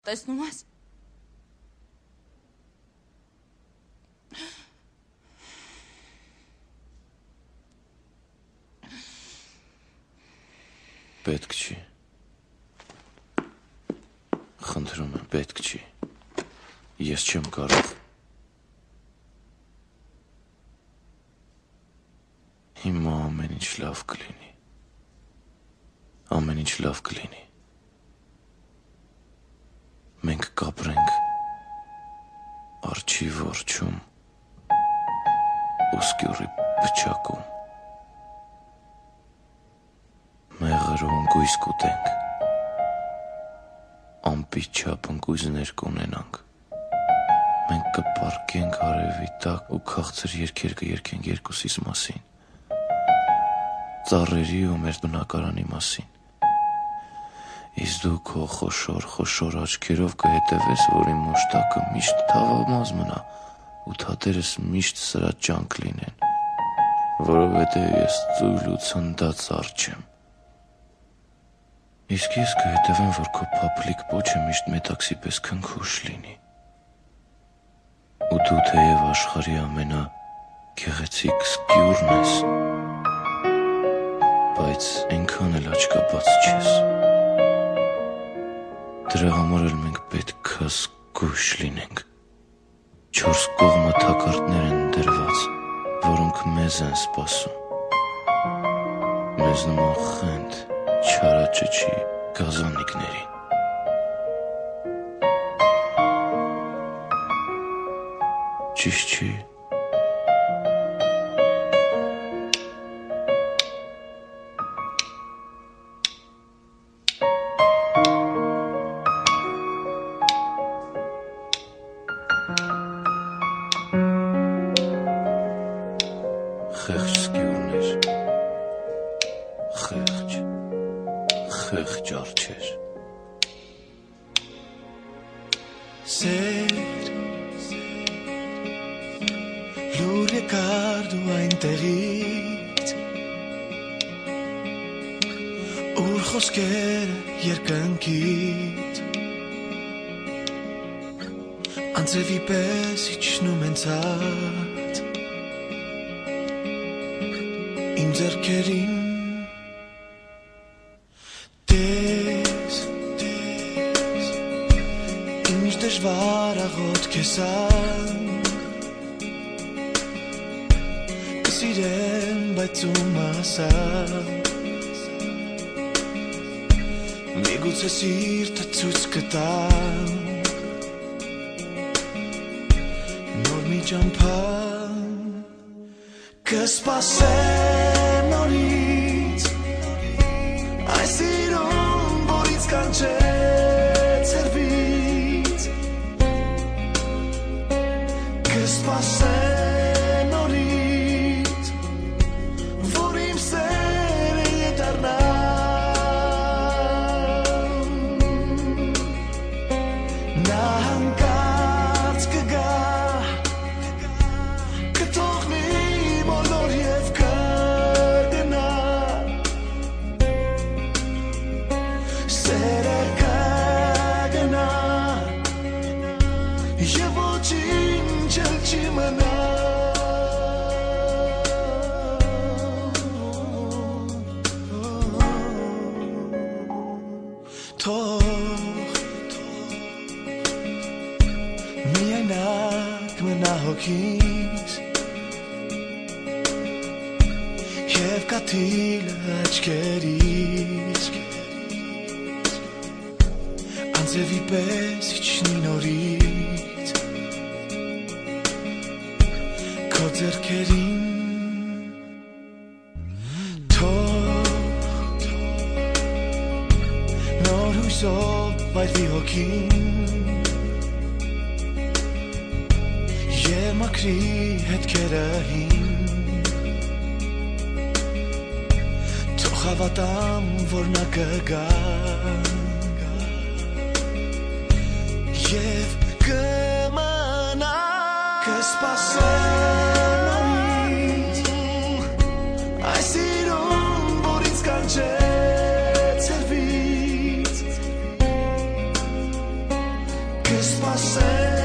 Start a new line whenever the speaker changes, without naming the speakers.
տեսնում ես։
Պետք չի։ Խնդրում եմ, պետք չի։ Ես չեմ կարող։ Հիմա ամեն ինչ լավ կլինի։ Ամեն ինչ լավ կլինի։ Մենք կապրենք արջի որջում ու սկյուրի բջակում։ Մեղր ու ընկույզ կուտենք, ամպի չափ ընկույզներ կունենանք, մենք կպարկենք արևի տակ ու քաղցր երգեր կերգենք երկուսիս մասին, ծառերի ու մեր բնակարանի մասին, իսկ դու քո խոշոր աչքերով կհետևես, որ իմ մուշտակը միշտ թավամազ մնա ու թաթերս միշտ սրաճանք լինեն, որովհետև ես ծույլ ու ցնդած արջ եմ։ Իսկ ես կհետևեմ, որ քո փափլիկ պոչը միշտ մետաքսի պես քնքուշ լինի։ Ու դու թեև աշխարհի ամենագեղեցիկ սկյուրն ես, բայց այնքան էլ աչքաբաց չես։ Դրա համար էլ մենք պետք է զգույշ լինենք։ 4 կողմը թակարդներ են դրված, որոնք մեզ են սպասում։ Մեզ նման խենթ չարաճճի գազանիկներին։ Ճիշտ չի։ Խեղճ սկյուրներ, խեղճ արջեր։
Սեր, լուր եկար դու այնտեղից, ուր խոսքերը երկնքից, անձևի պես իջնում են ցած, իմ ձեռքերին դժվար աղոթք ես կսիրեմ, բայց ում ասամ միգուցե սիրտը ցույց կտամ նոր մի ճամփա կսպասեմ նորից այս սիրուն, որից կանչեց սերվից կսպասեմ նորից, որ իմ սերը ետառնա նա հանկարծ կգա կթողնի բոլոր և կգնա սերը կգնա և ոչինչ էլ չի մնա թող միայնակ մնա հոգիս և կաթիլը աչքերիս անձևի պես իջնի նորից քո ձեռքերին թող նոր հույսով վայրվի հոգին և մաքրի հետքերը հին թող հավատամ, որ նա կգա և կմնա կսպասեմ նորից այս սիրուն, որից կանչեց սերվից կսպասեմ